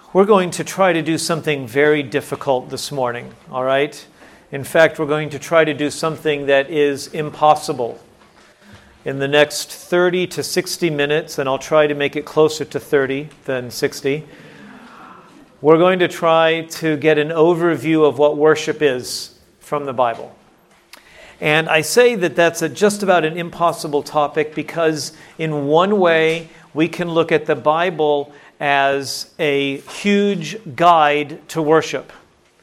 We're going to try to do something very difficult this morning, all right? In fact, we're going to try to do something that is impossible. In the next 30 to 60 minutes, and I'll try to make it closer to 30 than 60, we're going to try to get an overview of what worship is from the Bible. And I say that that's just about an impossible topic because in one way, we can look at the Bible as a huge guide to worship.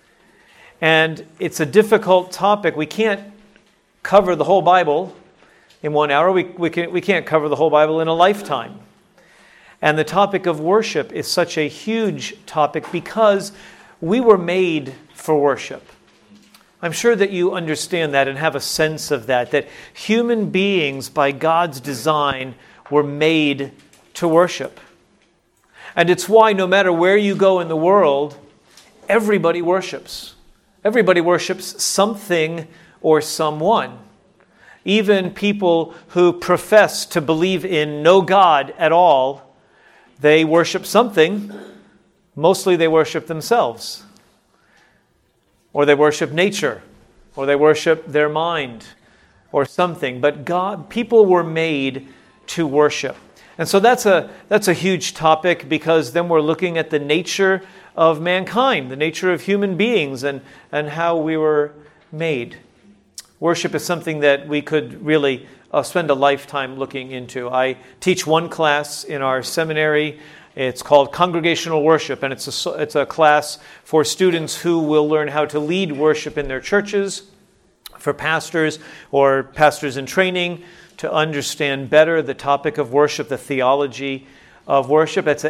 And it's a difficult topic. We can't cover the whole Bible in 1 hour. We can't cover the whole Bible in a lifetime. And the topic of worship is such a huge topic because we were made for worship. I'm sure that you understand that and have a sense of that human beings by God's design were made to worship. And it's why no matter where you go in the world, everybody worships. Everybody worships something or someone. Even people who profess to believe in no God at all, they worship something. Mostly they worship themselves. Or they worship nature. Or they worship their mind. Or something. But people were made to worship. And so that's a huge topic because then we're looking at the nature of mankind, the nature of human beings and how we were made. Worship is something that we could really spend a lifetime looking into. I teach one class in our seminary. It's called Congregational Worship, and it's a class for students who will learn how to lead worship in their churches, for pastors or pastors in training, to understand better the topic of worship, the theology of worship. It's an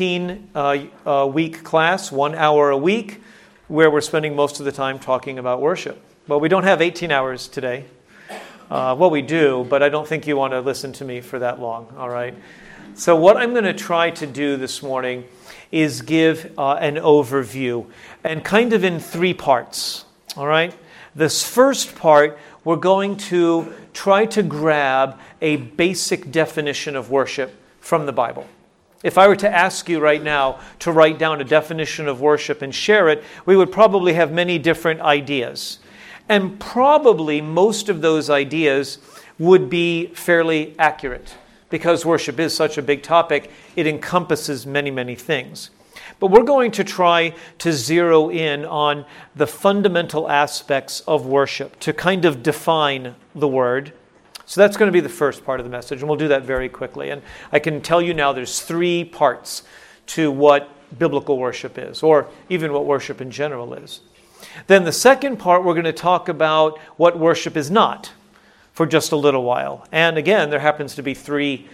18-week class, 1 hour a week, where we're spending most of the time talking about worship. Well, we don't have 18 hours today. Well, we do, but I don't think you want to listen to me for that long, all right? So what I'm going to try to do this morning is give an overview, and kind of in 3 parts, all right? This first part, we're going to try to grab a basic definition of worship from the Bible. If I were to ask you right now to write down a definition of worship and share it, we would probably have many different ideas. And probably most of those ideas would be fairly accurate. Because worship is such a big topic, it encompasses many, many things. But we're going to try to zero in on the fundamental aspects of worship to kind of define the word. So that's going to be the first part of the message, and we'll do that very quickly. And I can tell you now there's 3 parts to what biblical worship is, or even what worship in general is. Then the second part, we're going to talk about what worship is not for just a little while. And again, there happens to be three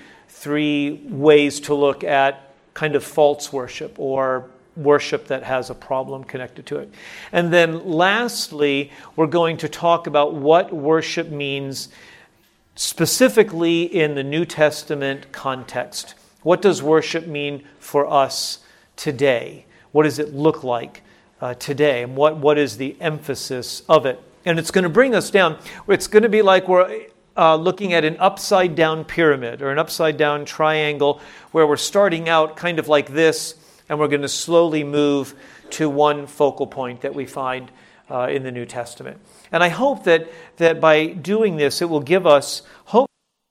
ways to look at kind of false worship or worship that has a problem connected to it. And then lastly, we're going to talk about what worship means specifically in the New Testament context. What does worship mean for us today? What does it look like today? And what is the emphasis of it? And it's going to bring us down. It's going to be like we're looking at an upside-down pyramid or an upside-down triangle where we're starting out kind of like this, and we're going to slowly move to one focal point that we find in the New Testament. And I hope that by doing this, it will give us hope.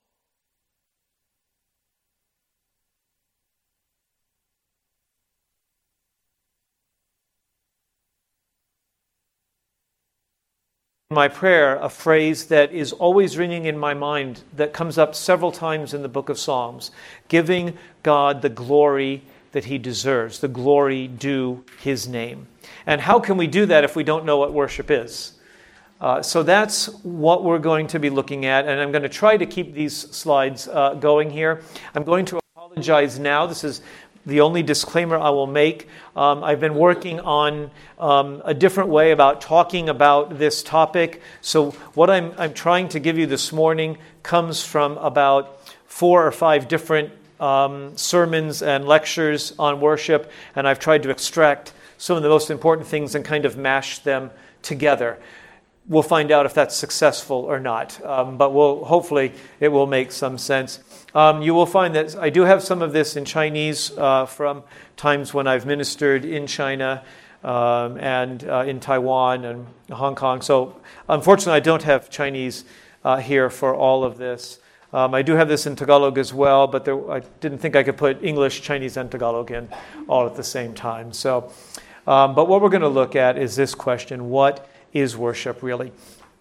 My prayer, a phrase that is always ringing in my mind that comes up several times in the book of Psalms, giving God the glory that he deserves, the glory due his name. And how can we do that if we don't know what worship is? So that's what we're going to be looking at, and I'm going to try to keep these slides going here. I'm going to apologize now. This is the only disclaimer I will make. I've been working on a different way about talking about this topic. So what I'm trying to give you this morning comes from about 4 or 5 different sermons and lectures on worship, and I've tried to extract some of the most important things and kind of mash them together. We'll find out if that's successful or not, but hopefully it will make some sense. You will find that I do have some of this in Chinese from times when I've ministered in China and in Taiwan and Hong Kong. So unfortunately, I don't have Chinese here for all of this. I do have this in Tagalog as well, but I didn't think I could put English, Chinese, and Tagalog in all at the same time. So, but what we're going to look at is this question: what is worship really?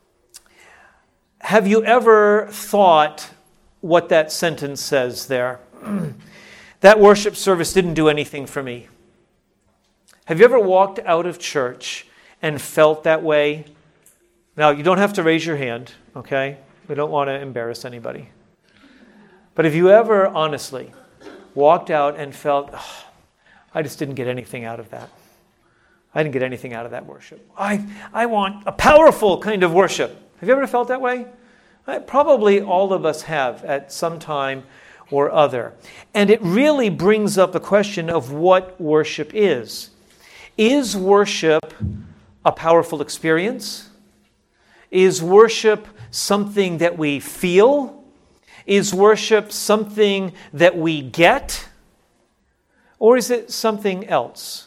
Have you ever thought what that sentence says there? That worship service didn't do anything for me. Have you ever walked out of church and felt that way? Now, you don't have to raise your hand, okay? We don't want to embarrass anybody. But have you ever honestly walked out and felt, I just didn't get anything out of that? I didn't get anything out of that worship. I want a powerful kind of worship. Have you ever felt that way? Probably all of us have at some time or other. And it really brings up the question of what worship is. Is worship a powerful experience? Is worship something that we feel? Is worship something that we get? Or is it something else?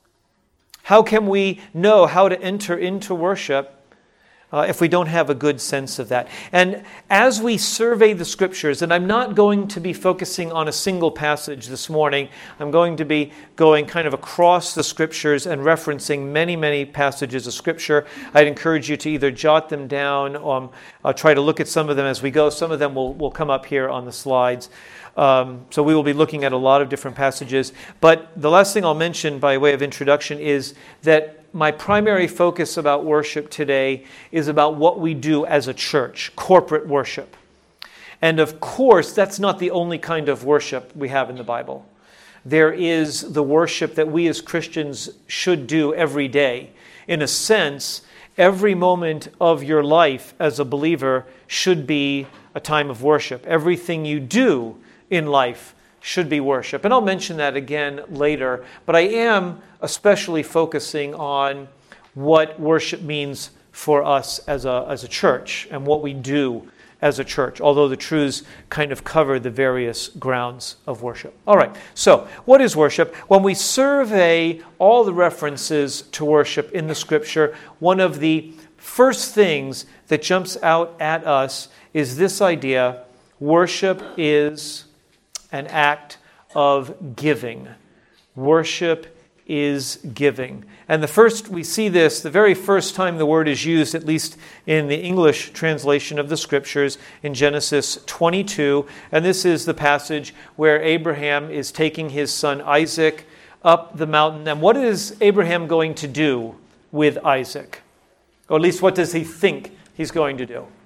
How can we know how to enter into worship if we don't have a good sense of that? And as we survey the Scriptures, and I'm not going to be focusing on a single passage this morning, I'm going to be going kind of across the Scriptures and referencing many, many passages of Scripture. I'd encourage you to either jot them down or try to look at some of them as we go. Some of them will come up here on the slides. So we will be looking at a lot of different passages. But the last thing I'll mention by way of introduction is that my primary focus about worship today is about what we do as a church, corporate worship. And of course, that's not the only kind of worship we have in the Bible. There is the worship that we as Christians should do every day. In a sense, every moment of your life as a believer should be a time of worship. Everything you do in life should be worship. And I'll mention that again later, but I am especially focusing on what worship means for us as a church and what we do as a church, although the truths kind of cover the various grounds of worship. All right, so what is worship? When we survey all the references to worship in the Scripture, one of the first things that jumps out at us is this idea: worship is an act of giving. Worship is giving. And we see this the very first time the word is used, at least in the English translation of the Scriptures, in Genesis 22. And this is the passage where Abraham is taking his son Isaac up the mountain. And what is Abraham going to do with Isaac? Or at least what does he think he's going to do?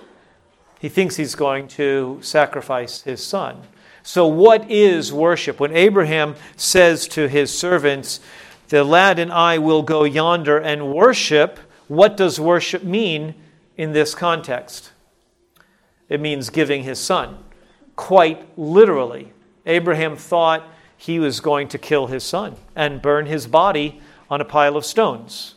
He thinks he's going to sacrifice his son. So what is worship? When Abraham says to his servants, "The lad and I will go yonder and worship," what does worship mean in this context? It means giving his son. Quite literally. Abraham thought he was going to kill his son and burn his body on a pile of stones.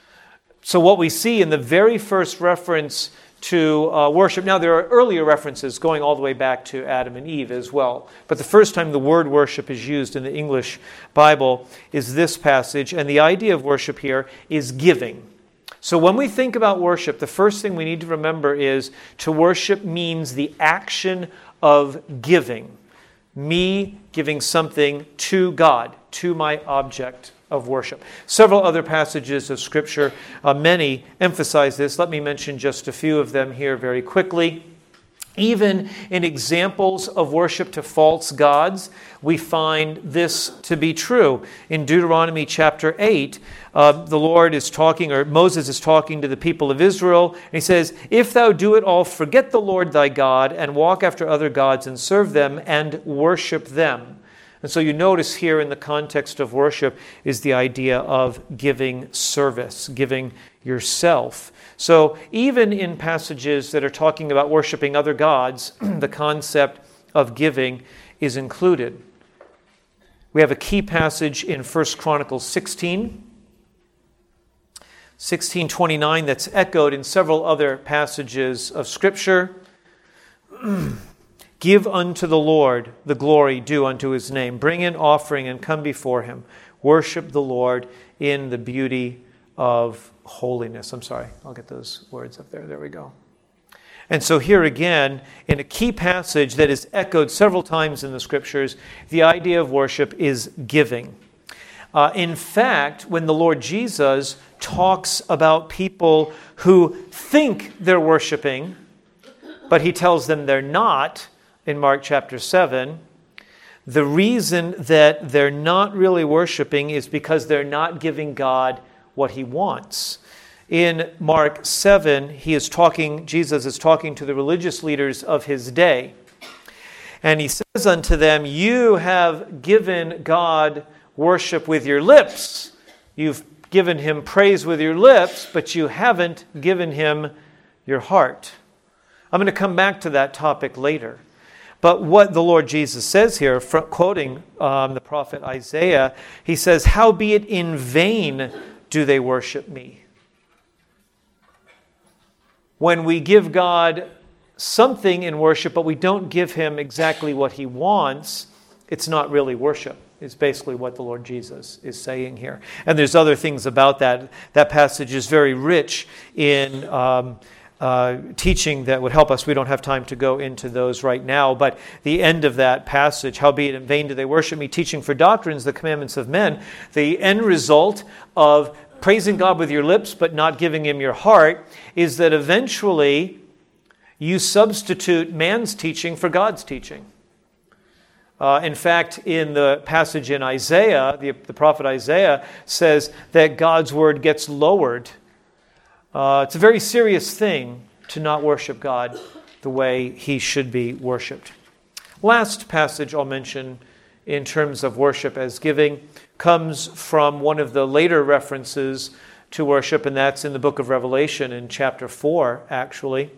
So what we see in the very first reference to worship. Now, there are earlier references going all the way back to Adam and Eve as well. But the first time the word worship is used in the English Bible is this passage. And the idea of worship here is giving. So when we think about worship, the first thing we need to remember is to worship means the action of giving. Me giving something to God, to my object of worship. Several other passages of Scripture, many emphasize this. Let me mention just a few of them here very quickly. Even in examples of worship to false gods, we find this to be true. In Deuteronomy chapter 8, the Lord is talking, or Moses is talking to the people of Israel, and he says, "If thou do it all, forget the Lord thy God, and walk after other gods, and serve them, and worship them." And so you notice here in the context of worship is the idea of giving service, giving yourself. So even in passages that are talking about worshiping other gods, the concept of giving is included. We have a key passage in 1 Chronicles 16. 16:29, that's echoed in several other passages of Scripture. Give unto the Lord the glory due unto his name. Bring an offering and come before him. Worship the Lord in the beauty of holiness. I'm sorry, I'll get those words up there. There we go. And so here again, in a key passage that is echoed several times in the Scriptures, the idea of worship is giving. In fact, when the Lord Jesus talks about people who think they're worshiping, but he tells them they're not, in Mark chapter 7, the reason that they're not really worshiping is because they're not giving God what he wants. In Mark 7, Jesus is talking to the religious leaders of his day. And he says unto them, you have given God worship with your lips. You've given him praise with your lips, but you haven't given him your heart. I'm going to come back to that topic later. But what the Lord Jesus says here, quoting the prophet Isaiah, he says, howbeit in vain do they worship me. When we give God something in worship, but we don't give him exactly what he wants, it's not really worship. It's basically what the Lord Jesus is saying here. And there's other things about that. That passage is very rich in teaching that would help us. We don't have time to go into those right now. But the end of that passage, howbeit in vain do they worship me, teaching for doctrines the commandments of men, the end result of praising God with your lips but not giving him your heart is that eventually you substitute man's teaching for God's teaching. In fact, in the passage in Isaiah, the prophet Isaiah says that God's word gets lowered. It's a very serious thing to not worship God the way he should be worshipped. Last passage I'll mention in terms of worship as giving comes from one of the later references to worship, and that's in the book of Revelation in chapter 4, actually.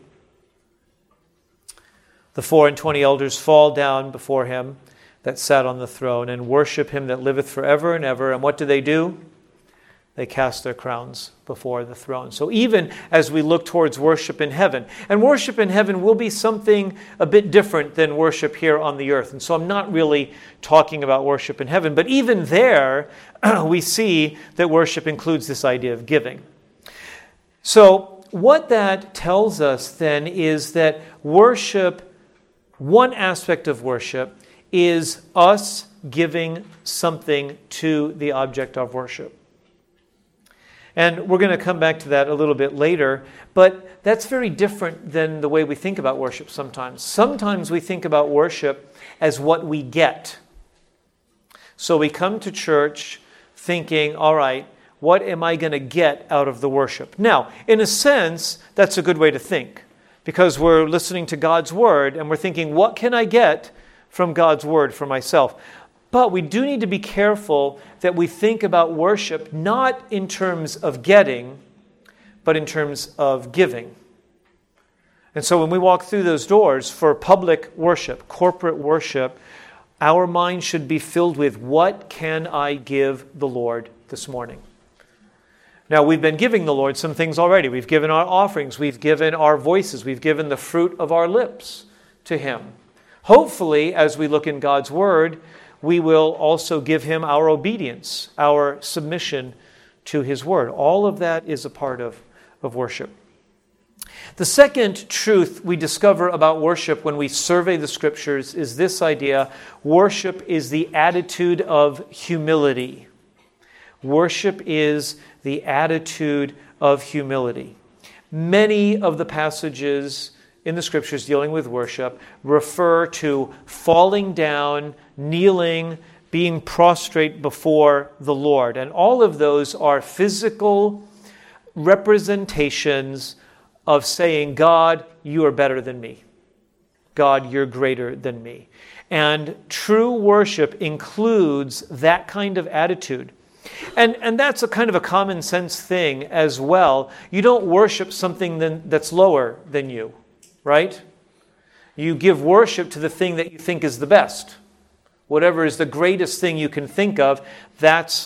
The 24 elders fall down before him that sat on the throne and worship him that liveth forever and ever. And what do? They cast their crowns before the throne. So even as we look towards worship in heaven, and worship in heaven will be something a bit different than worship here on the earth. And so I'm not really talking about worship in heaven, but even there we see that worship includes this idea of giving. So what that tells us then is that worship, one aspect of worship, is us giving something to the object of worship. And we're going to come back to that a little bit later, but that's very different than the way we think about worship sometimes. Sometimes we think about worship as what we get. So we come to church thinking, all right, what am I going to get out of the worship? Now, in a sense, that's a good way to think, because we're listening to God's word and we're thinking, what can I get from God's word for myself? But we do need to be careful that we think about worship not in terms of getting, but in terms of giving. And so when we walk through those doors for public worship, corporate worship, our mind should be filled with, what can I give the Lord this morning? Now, we've been giving the Lord some things already. We've given our offerings. We've given our voices. We've given the fruit of our lips to him. Hopefully, as we look in God's word, we will also give him our obedience, our submission to his word. All of that is a part of worship. The second truth we discover about worship when we survey the scriptures is this idea: worship is the attitude of humility. Worship is the attitude of humility. Many of the passages in the scriptures dealing with worship refer to falling down, kneeling, being prostrate before the Lord. And all of those are physical representations of saying, God, you are better than me. God, you're greater than me. And true worship includes that kind of attitude. And that's a kind of a common sense thing as well. You don't worship something that's lower than you, right? You give worship to the thing that you think is the best. Whatever is the greatest thing you can think of, that's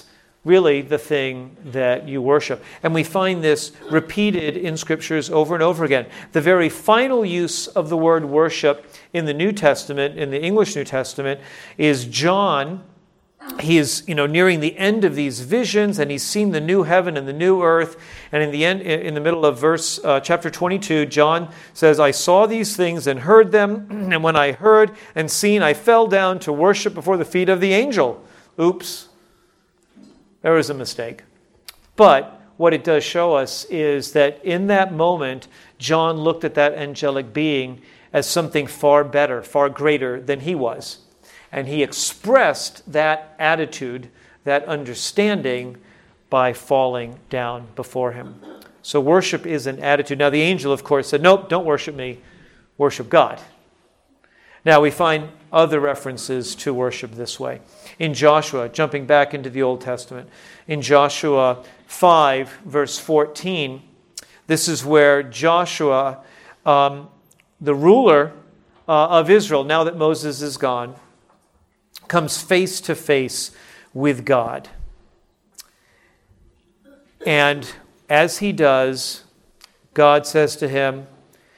really the thing that you worship. And we find this repeated in Scriptures over and over again. The very final use of the word worship in the New Testament, in the English New Testament, is John. He is, nearing the end of these visions, and he's seen the new heaven and the new earth. And in the end, in the middle of chapter 22, John says, "I saw these things and heard them, and when I heard and seen, I fell down to worship before the feet of the angel." Oops, there was a mistake. But what it does show us is that in that moment, John looked at that angelic being as something far better, far greater than he was. And he expressed that attitude, that understanding, by falling down before him. So worship is an attitude. Now the angel, of course, said, "Nope, don't worship me, worship God." Now we find other references to worship this way. In Joshua, jumping back into the Old Testament, in Joshua 5, verse 14, this is where Joshua, the ruler of Israel, now that Moses is gone, comes face to face with God. And as he does, God says to him,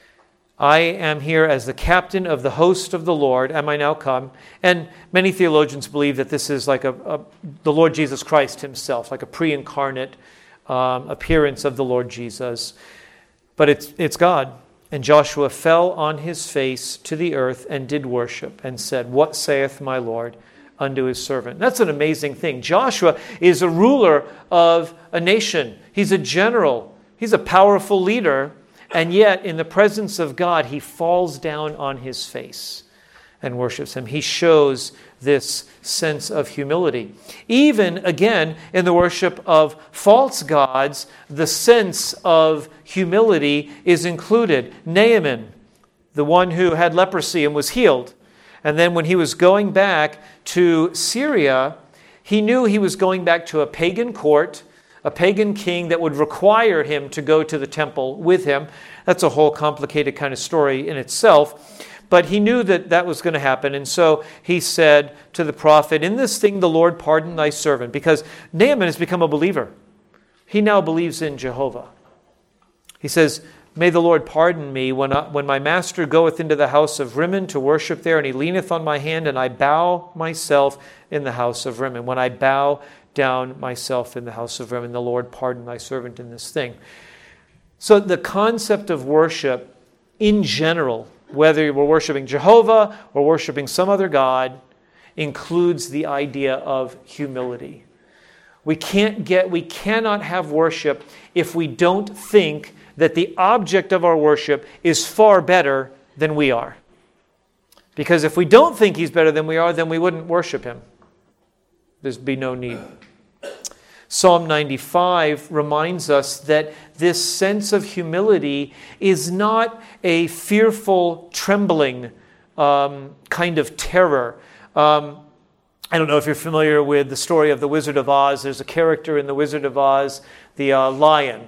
"I am here as the captain of the host of the Lord. Am I now come?" And many theologians believe that this is like the Lord Jesus Christ himself, like a pre-incarnate appearance of the Lord Jesus. But it's God. And Joshua fell on his face to the earth and did worship and said, "What saith my Lord unto his servant?" That's an amazing thing. Joshua is a ruler of a nation. He's a general. He's a powerful leader. And yet, in the presence of God, he falls down on his face and worships him. He shows this sense of humility. Even, again, in the worship of false gods, the sense of humility is included. Naaman, the one who had leprosy and was healed, and then when he was going back to Syria, he knew he was going back to a pagan court, a pagan king that would require him to go to the temple with him. That's a whole complicated kind of story in itself. But he knew that that was going to happen. And so he said to the prophet, "In this thing the Lord pardon thy servant." Because Naaman has become a believer. He now believes in Jehovah. He says, "May the Lord pardon me when my master goeth into the house of Rimmon to worship there, and he leaneth on my hand, and I bow myself in the house of Rimmon. When I bow down myself in the house of Rimmon, the Lord pardon thy servant in this thing." So the concept of worship in general, whether we're worshiping Jehovah or worshiping some other God, includes the idea of humility. We cannot have worship if we don't think that the object of our worship is far better than we are. Because if we don't think he's better than we are, then we wouldn't worship him. There'd be no need. Psalm 95 reminds us that this sense of humility is not a fearful, trembling kind of terror. I don't know if you're familiar with the story of the Wizard of Oz. There's a character in the Wizard of Oz, the lion,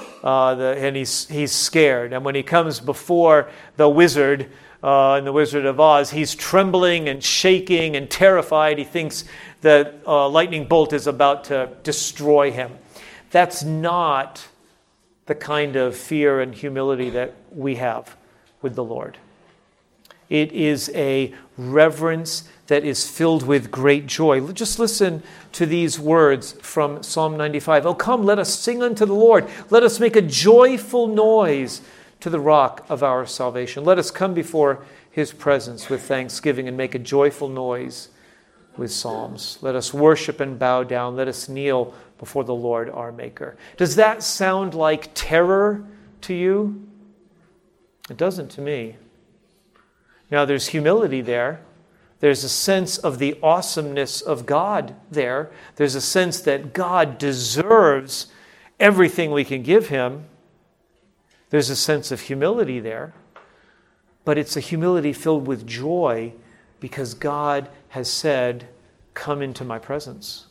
and he's scared. And when he comes before the wizard in the Wizard of Oz, he's trembling and shaking and terrified. He thinks that a lightning bolt is about to destroy him. That's not the kind of fear and humility that we have with the Lord. It is a reverence that is filled with great joy. Just listen to these words from Psalm 95. "Oh, come, let us sing unto the Lord. Let us make a joyful noise to the rock of our salvation. Let us come before his presence with thanksgiving and make a joyful noise with psalms. Let us worship and bow down. Let us kneel before the Lord our Maker." Does that sound like terror to you? It doesn't to me. Now there's humility there. There's a sense of the awesomeness of God there. There's a sense that God deserves everything we can give him. There's a sense of humility there. But it's a humility filled with joy because God has said, "Come into my presence."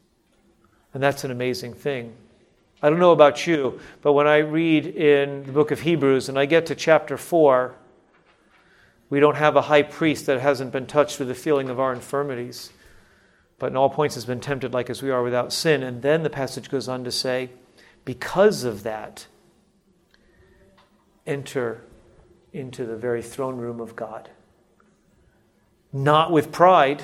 And that's an amazing thing. I don't know about you, but when I read in the book of Hebrews and I get to chapter 4, we don't have a high priest that hasn't been touched with the feeling of our infirmities. but in all points has been tempted like as we are without sin. And then the passage goes on to say, because of that, enter into the very throne room of God. Not with pride,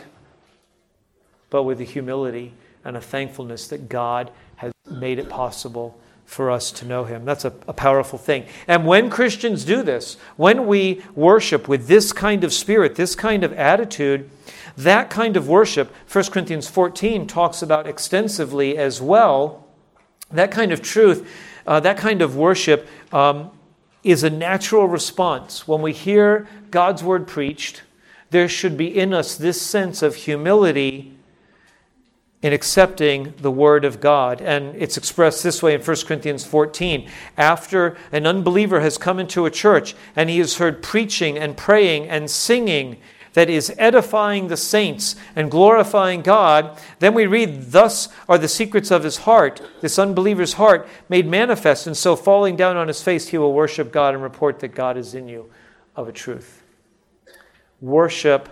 but with a humility and a thankfulness that God has made it possible for us to know Him. That's a powerful thing. And when Christians do this, when we worship with this kind of spirit, this kind of attitude, that kind of worship, 1 Corinthians 14 talks about extensively as well, that kind of truth, that kind of worship is a natural response. When we hear God's word preached, there should be in us this sense of humility in accepting the word of God. And it's expressed this way in 1 Corinthians 14. After an unbeliever has come into a church and he has heard preaching and praying and singing that is edifying the saints and glorifying God, then we read, thus are the secrets of his heart, this unbeliever's heart, made manifest. And so falling down on his face, he will worship God and report that God is in you of a truth. Worship,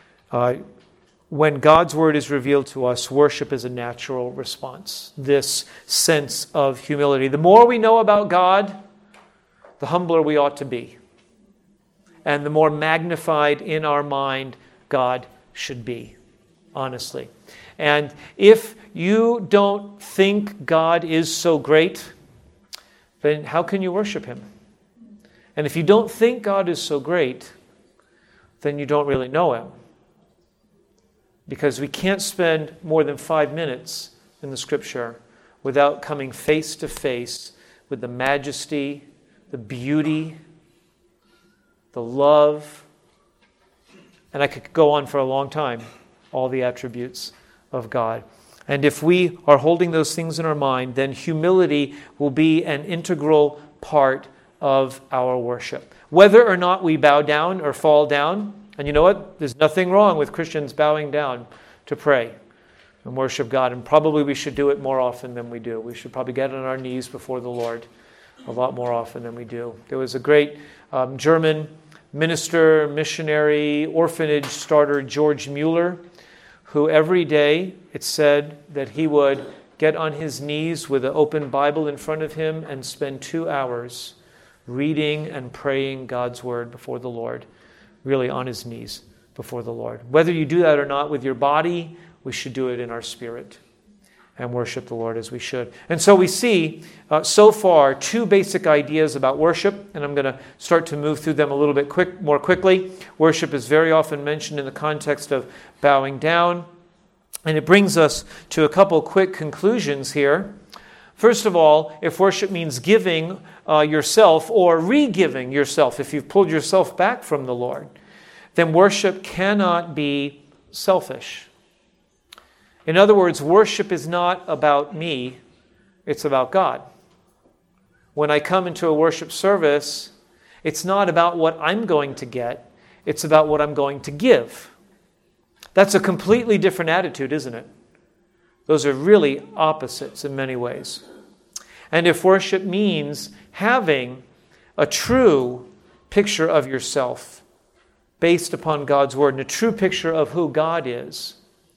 when God's word is revealed to us, worship is a natural response. This sense of humility. The more we know about God, the humbler we ought to be. And the more magnified in our mind God should be, honestly. And if you don't think God is so great, then how can you worship Him? And if you don't think God is so great, then you don't really know Him. Because we can't spend more than 5 minutes in the Scripture without coming face to face with the majesty, the beauty, the love, and I could go on for a long time, all the attributes of God. And if we are holding those things in our mind, then humility will be an integral part of our worship. Whether or not we bow down or fall down, and you know what? There's nothing wrong with Christians bowing down to pray and worship God, and probably we should do it more often than we do. We should probably get on our knees before the Lord a lot more often than we do. There was a great German minister, missionary, orphanage starter, George Mueller, who every day it said that he would get on his knees with an open Bible in front of him and spend 2 hours reading and praying God's word before the Lord, really on his knees before the Lord. Whether you do that or not with your body, we should do it in our spirit and worship the Lord as we should. And so we see so far 2 basic ideas about worship, and I'm going to start to move through them a little bit more quickly. Worship is very often mentioned in the context of bowing down, and it brings us to a couple quick conclusions here. First of all, if worship means giving yourself or re-giving yourself, if you've pulled yourself back from the Lord, then worship cannot be selfish. In other words, worship is not about me, it's about God. When I come into a worship service, it's not about what I'm going to get, it's about what I'm going to give. That's a completely different attitude, isn't it? Those are really opposites in many ways. And if worship means having a true picture of yourself based upon God's word and a true picture of who God is,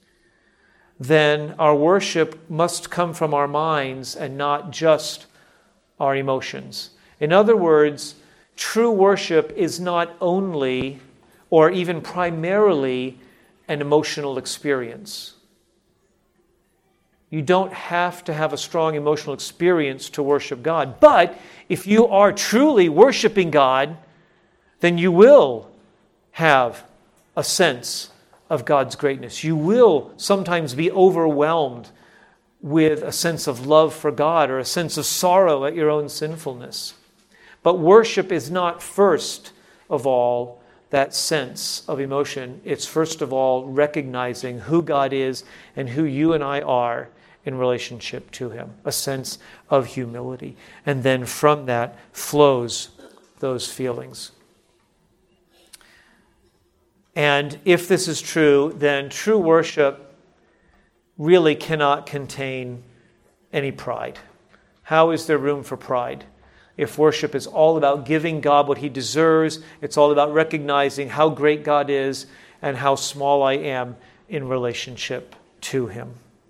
then our worship must come from our minds and not just our emotions. In other words, true worship is not only or even primarily an emotional experience. You don't have to have a strong emotional experience to worship God. But if you are truly worshiping God, then you will have a sense of God's greatness. You will sometimes be overwhelmed with a sense of love for God or a sense of sorrow at your own sinfulness. But worship is not first of all that sense of emotion. It's first of all recognizing who God is and who you and I are in relationship to Him, a sense of humility. And then from that flows those feelings. And if this is true, then true worship really cannot contain any pride. How is there room for pride? If worship is all about giving God what He deserves, it's all about recognizing how great God is and how small I am in relationship to him.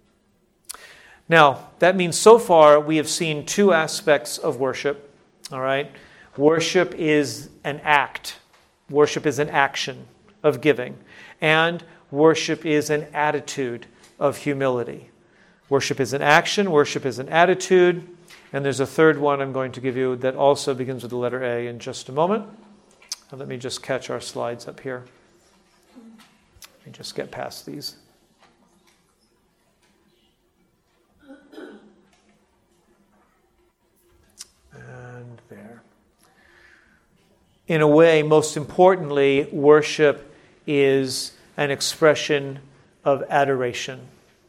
Now, that means so far we have seen two aspects of worship. All right? Worship is an act. Worship is an action of giving. And worship is an attitude of humility. Worship is an action. Worship is an attitude. And there's a third one I'm going to give you that also begins with the letter A in just a moment. And let me just catch our slides up here. Let me just get past these. And there. In a way, most importantly, worship is an expression of adoration.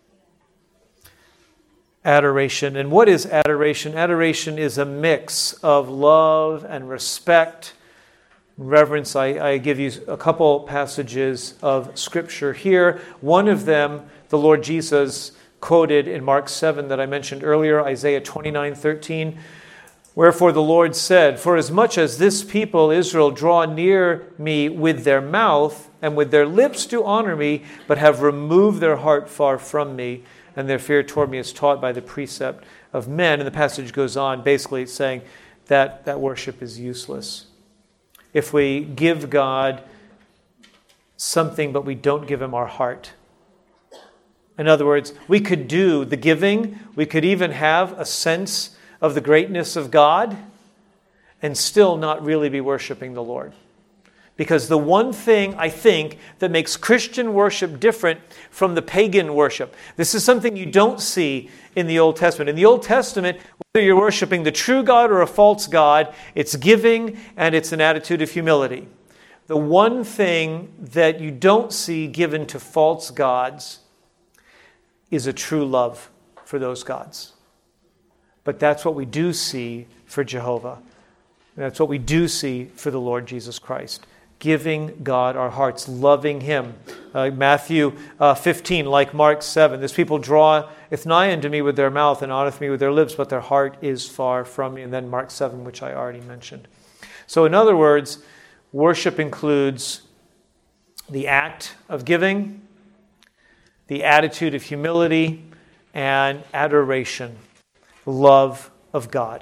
Adoration. And what is adoration? Adoration is a mix of love and respect, reverence. I give you a couple passages of Scripture here. One of them, the Lord Jesus quoted in Mark 7 that I mentioned earlier, Isaiah 29:13. Wherefore the Lord said, for as much as this people, Israel, draw near me with their mouth and with their lips to honor me, but have removed their heart far from me, and their fear toward me is taught by the precept of men. And the passage goes on, basically saying that worship is useless. If we give God something, but we don't give him our heart. In other words, we could do the giving, we could even have a sense of the greatness of God, and still not really be worshiping the Lord. Because the one thing, I think, that makes Christian worship different from the pagan worship, this is something you don't see in the Old Testament. In the Old Testament, whether you're worshiping the true God or a false God, it's giving and it's an attitude of humility. The one thing that you don't see given to false gods is a true love for those gods. But that's what we do see for Jehovah. That's what we do see for the Lord Jesus Christ. Giving God our hearts, loving him. Matthew 15, like Mark 7, this people draweth nigh unto me with their mouth and honoreth me with their lips, but their heart is far from me. And then Mark 7, which I already mentioned. So in other words, worship includes the act of giving, the attitude of humility, and adoration. Love of God.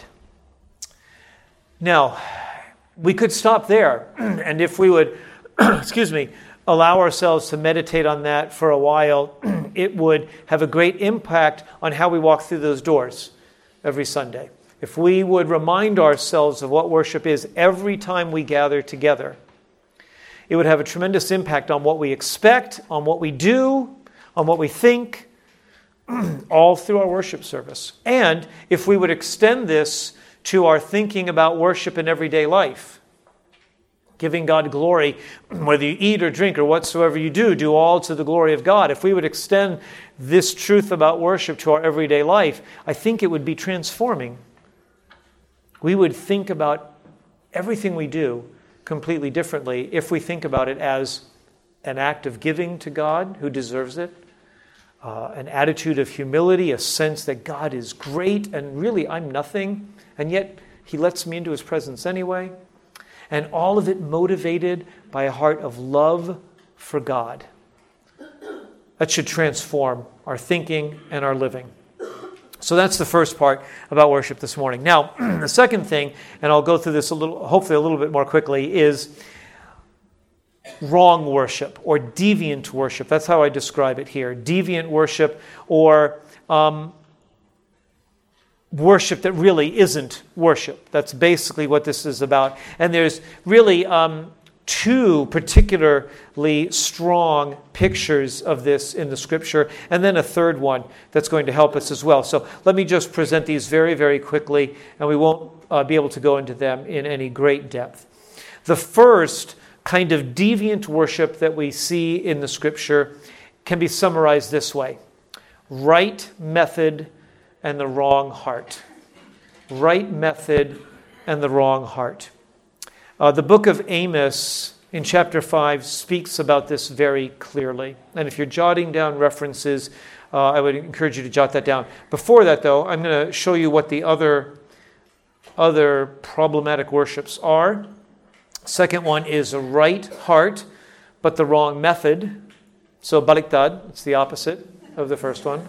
Now, we could stop there, and if we would, allow ourselves to meditate on that for a while, it would have a great impact on how we walk through those doors every Sunday. If we would remind ourselves of what worship is every time we gather together, it would have a tremendous impact on what we expect, on what we do, on what we think, all through our worship service. And if we would extend this to our thinking about worship in everyday life, giving God glory, whether you eat or drink or whatsoever you do all to the glory of God. If we would extend this truth about worship to our everyday life, I think it would be transforming. We would think about everything we do completely differently if we think about it as an act of giving to God who deserves it, an attitude of humility, a sense that God is great and really I'm nothing, and yet he lets me into his presence anyway. And all of it motivated by a heart of love for God. That should transform our thinking and our living. So that's the first part about worship this morning. Now, the second thing, and I'll go through this hopefully a little bit more quickly, is wrong worship or deviant worship. That's how I describe it here. Deviant worship, or worship that really isn't worship. That's basically what this is about. And there's really two particularly strong pictures of this in the Scripture, and then a third one that's going to help us as well. So let me just present these very, very quickly, and we won't be able to go into them in any great depth. The first kind of deviant worship that we see in the Scripture can be summarized this way: right method and the wrong heart. Right method and the wrong heart. The book of Amos in chapter 5 speaks about this very clearly. And if you're jotting down references, I would encourage you to jot that down. Before that, though, I'm going to show you what the other problematic worships are. Second one is a right heart, but the wrong method. So baliktad, it's the opposite. of the first one.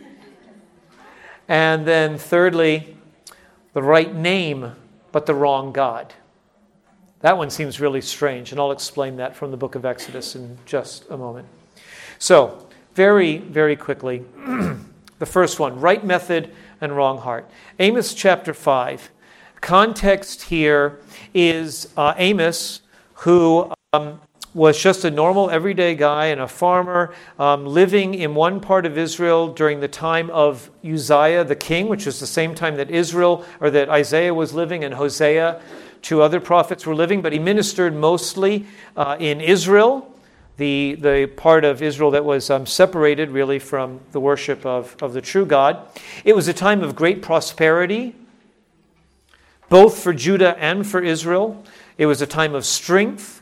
And then thirdly, the right name, but the wrong God. That one seems really strange, and I'll explain that from the book of Exodus in just a moment. So, very, very quickly, the first one, right method and wrong heart. Amos chapter 5. Context here is Amos, who was just a normal, everyday guy and a farmer living in one part of Israel during the time of Uzziah the king, which is the same time that that Isaiah was living and Hosea, two other prophets, were living. But he ministered mostly in Israel, the part of Israel that was separated really from the worship of the true God. It was a time of great prosperity, both for Judah and for Israel. It was a time of strength.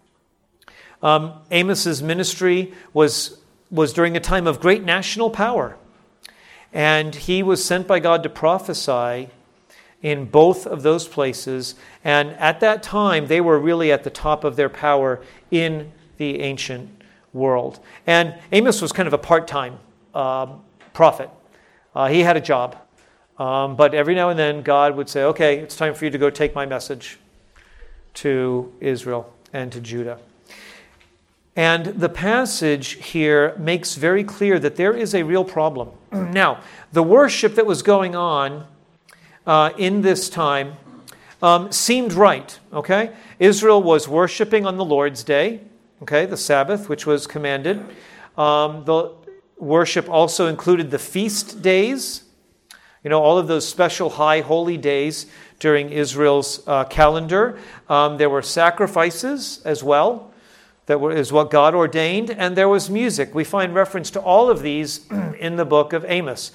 Amos's ministry was during a time of great national power. And he was sent by God to prophesy in both of those places. And at that time, they were really at the top of their power in the ancient world. And Amos was kind of a part-time prophet. He had a job. But every now and then, God would say, okay, it's time for you to go take my message to Israel and to Judah. And the passage here makes very clear that there is a real problem. Now, the worship that was going on in this time seemed right, okay? Israel was worshiping on the Lord's Day, okay, the Sabbath, which was commanded. The worship also included the feast days, all of those special high holy days during Israel's calendar. There were sacrifices as well. That is what God ordained, and there was music. We find reference to all of these in the book of Amos.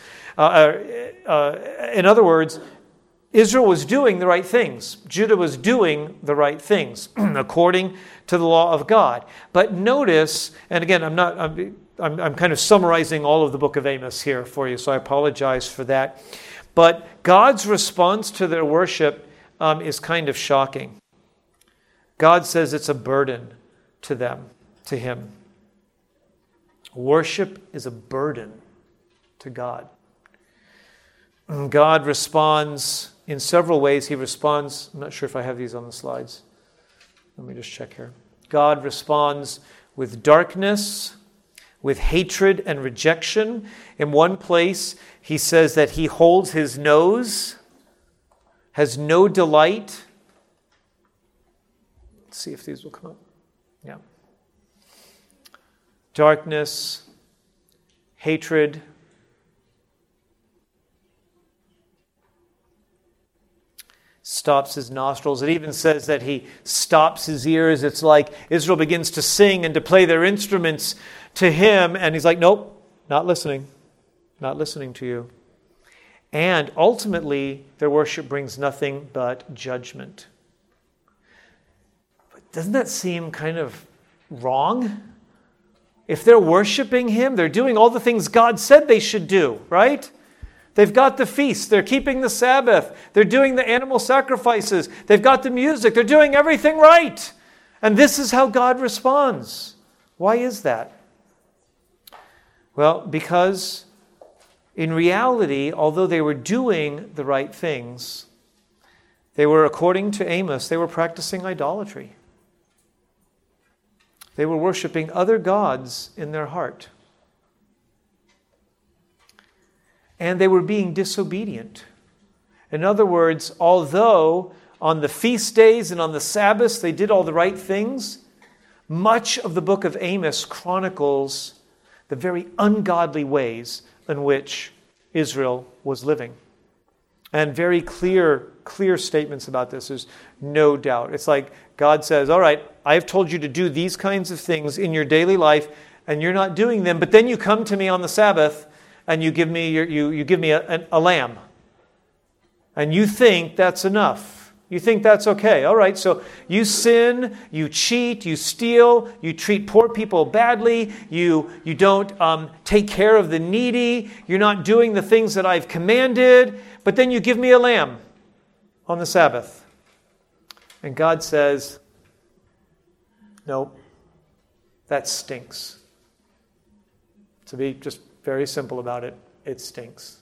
In other words, Israel was doing the right things. Judah was doing the right things according to the law of God. But notice, and again, I'm kind of summarizing all of the book of Amos here for you, so I apologize for that. But God's response to their worship is kind of shocking. God says it's a burden to them, to him. Worship is a burden to God. God responds in several ways. He responds, I'm not sure if I have these on the slides. Let me just check here. God responds with darkness, with hatred and rejection. In one place, he says that he holds his nose, has no delight. Let's see if these will come up. Yeah. Darkness, hatred, stops his nostrils. It even says that he stops his ears. It's like Israel begins to sing and to play their instruments to him, and he's like, nope, not listening to you. And ultimately, their worship brings nothing but judgment. Doesn't that seem kind of wrong? If they're worshiping him, they're doing all the things God said they should do, right? They've got the feast. They're keeping the Sabbath. They're doing the animal sacrifices. They've got the music. They're doing everything right. And this is how God responds. Why is that? Well, because in reality, although they were doing the right things, they were, according to Amos, they were practicing idolatry. They were worshiping other gods in their heart. And they were being disobedient. In other words, although on the feast days and on the Sabbaths they did all the right things, much of the book of Amos chronicles the very ungodly ways in which Israel was living. And very clear statements about this. There's no doubt. It's like God says, all right, I've told you to do these kinds of things in your daily life, and you're not doing them. But then you come to me on the Sabbath, and you give me a lamb. And you think that's enough. You think that's okay. All right, so you sin, you cheat, you steal, you treat poor people badly, you don't take care of the needy, you're not doing the things that I've commanded, but then you give me a lamb on the Sabbath. And God says, nope, that stinks. To be just very simple about it. It stinks.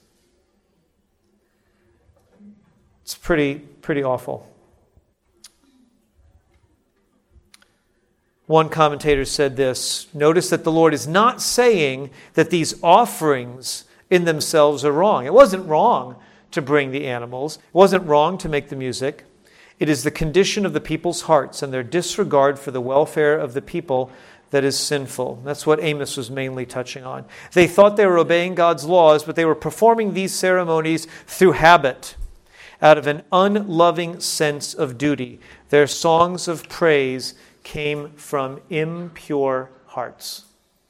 It's pretty awful. One commentator said this: notice that the Lord is not saying that these offerings in themselves are wrong. It wasn't wrong to bring the animals. It wasn't wrong to make the music. It is the condition of the people's hearts and their disregard for the welfare of the people that is sinful. That's what Amos was mainly touching on. They thought they were obeying God's laws, but they were performing these ceremonies through habit, out of an unloving sense of duty. Their songs of praise came from impure hearts.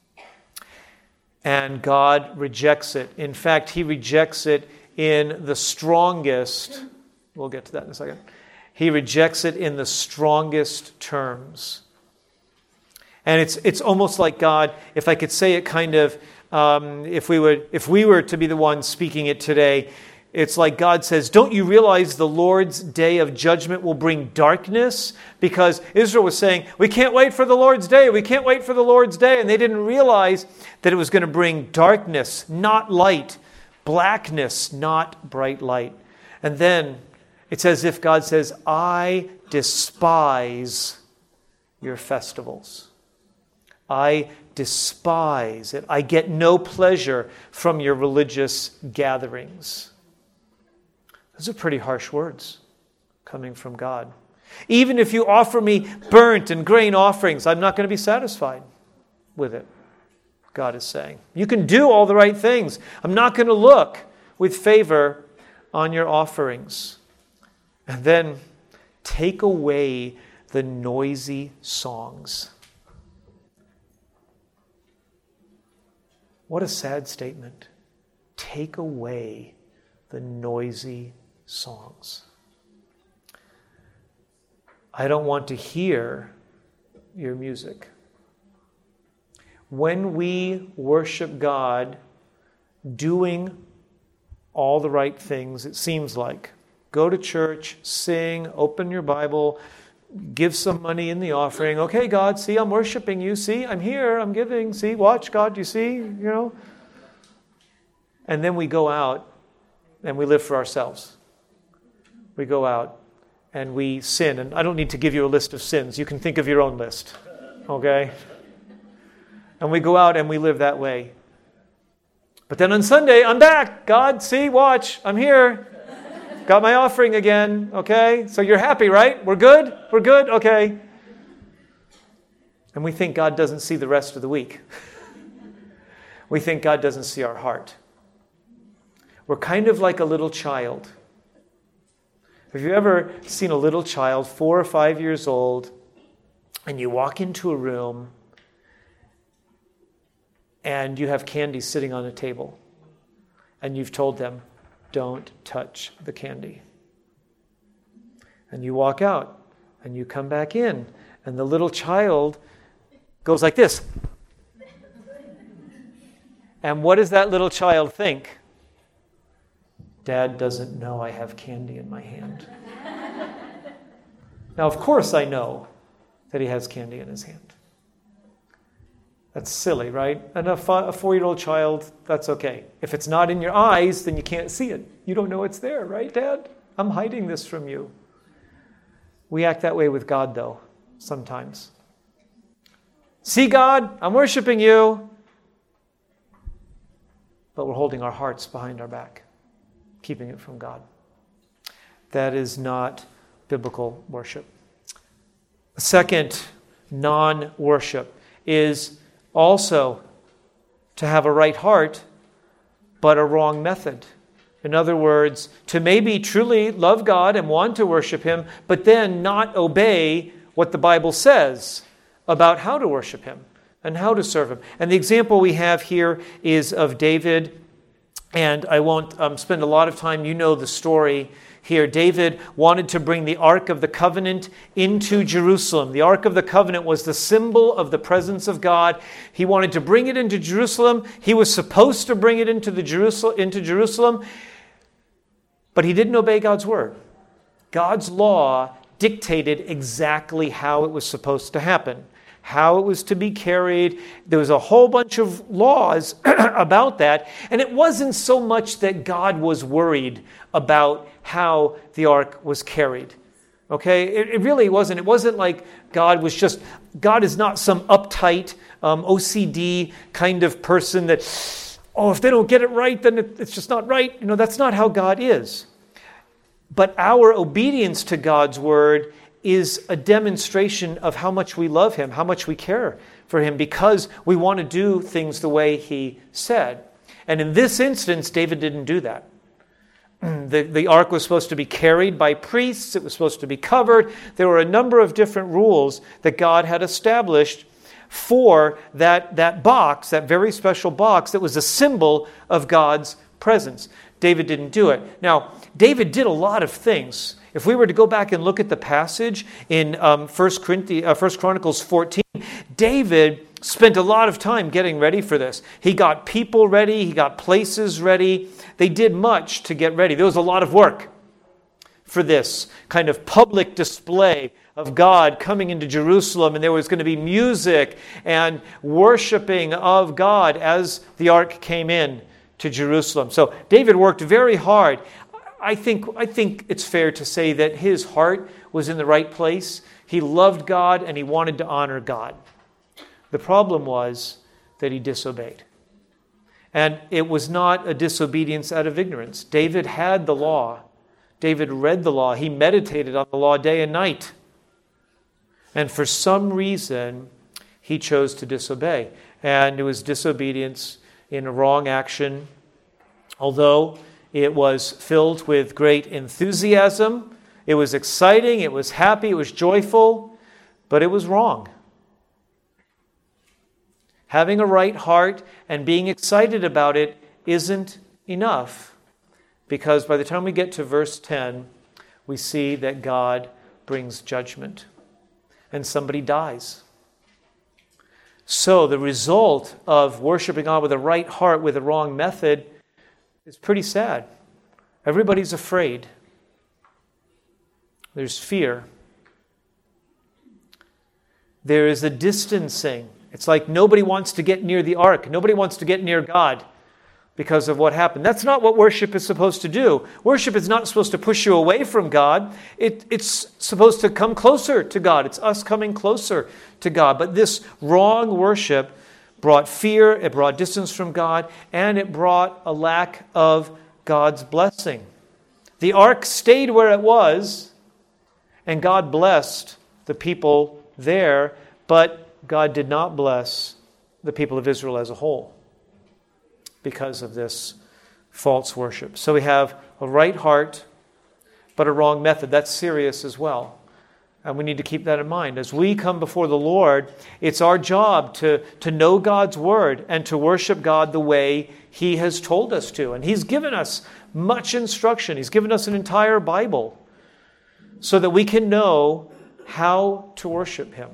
And God rejects it. In fact, he rejects it in the strongest, we'll get to that in a second. He rejects it in the strongest terms. And it's almost like God, if I could say it kind of, if we were to be the ones speaking it today, it's like God says, don't you realize the Lord's day of judgment will bring darkness? Because Israel was saying, we can't wait for the Lord's day. We can't wait for the Lord's day. And they didn't realize that it was going to bring darkness, not light. Blackness, not bright light. And then it's as if God says, I despise your festivals. I despise it. I get no pleasure from your religious gatherings. Those are pretty harsh words coming from God. Even if you offer me burnt and grain offerings, I'm not going to be satisfied with it, God is saying. You can do all the right things. I'm not going to look with favor on your offerings. And then take away the noisy songs. What a sad statement. Take away the noisy songs. I don't want to hear your music. When we worship God doing all the right things, it seems like, go to church, sing, open your Bible, give some money in the offering. Okay, God, see, I'm worshiping you. See, I'm here, I'm giving. See, watch, God, you see, And then we go out and we live for ourselves. We go out and we sin. And I don't need to give you a list of sins. You can think of your own list. Okay? And we go out and we live that way. But then on Sunday, I'm back. God, see, watch, I'm here. Got my offering again. Okay? So you're happy, right? We're good? We're good? Okay. And we think God doesn't see the rest of the week. We think God doesn't see our heart. We're kind of like a little child. Have you ever seen a little child, 4 or 5 years old, and you walk into a room and you have candy sitting on a table, and you've told them, don't touch the candy. And you walk out and you come back in, and the little child goes like this. And what does that little child think? Dad doesn't know I have candy in my hand. Now, of course I know that he has candy in his hand. That's silly, right? And a 4-year-old child, that's okay. If it's not in your eyes, then you can't see it. You don't know it's there, right, Dad? I'm hiding this from you. We act that way with God, though, sometimes. See, God, I'm worshiping you. But we're holding our hearts behind our back, keeping it from God. That is not biblical worship. The second non-worship is also to have a right heart, but a wrong method. In other words, to maybe truly love God and want to worship Him, but then not obey what the Bible says about how to worship Him and how to serve Him. And the example we have here is of David, and I won't spend a lot of time. You know the story here. David wanted to bring the Ark of the Covenant into Jerusalem. The Ark of the Covenant was the symbol of the presence of God. He wanted to bring it into Jerusalem. He was supposed to bring it into Jerusalem, but he didn't obey God's word. God's law dictated exactly how it was supposed to happen. how it was to be carried. There was a whole bunch of laws about that. And it wasn't so much that God was worried about how the ark was carried. Okay? It really wasn't. It wasn't like God is not some uptight, OCD kind of person that, if they don't get it right, then it's just not right. That's not how God is. But our obedience to God's word is a demonstration of how much we love him, how much we care for him, because we want to do things the way he said. And in this instance, David didn't do that. The ark was supposed to be carried by priests. It was supposed to be covered. There were a number of different rules that God had established for that box, that very special box that was a symbol of God's presence. David didn't do it. Now, David did a lot of things. If we were to go back and look at the passage in 1 Chronicles 14, David spent a lot of time getting ready for this. He got people ready. He got places ready. They did much to get ready. There was a lot of work for this kind of public display of God coming into Jerusalem, and there was going to be music and worshiping of God as the ark came in to Jerusalem. So David worked very hard. I think it's fair to say that his heart was in the right place. He loved God and he wanted to honor God. The problem was that he disobeyed. And it was not a disobedience out of ignorance. David had the law. David read the law. He meditated on the law day and night. And for some reason, he chose to disobey. And it was disobedience in a wrong action. Although it was filled with great enthusiasm, it was exciting, it was happy, it was joyful, but it was wrong. Having a right heart and being excited about it isn't enough, because by the time we get to verse 10, we see that God brings judgment and somebody dies. So the result of worshiping God with a right heart with a wrong method is pretty sad. Everybody's afraid. There's fear. There is a distancing. It's like nobody wants to get near the ark. Nobody wants to get near God because of what happened. That's not what worship is supposed to do. Worship is not supposed to push you away from God. It's supposed to come closer to God. It's us coming closer to God. But this wrong worship brought fear, it brought distance from God, and it brought a lack of God's blessing. The ark stayed where it was, and God blessed the people there, but God did not bless the people of Israel as a whole because of this false worship. So we have a right heart, but a wrong method. That's serious as well. And we need to keep that in mind. As we come before the Lord, it's our job to know God's word and to worship God the way he has told us to. And he's given us much instruction. He's given us an entire Bible so that we can know how to worship him.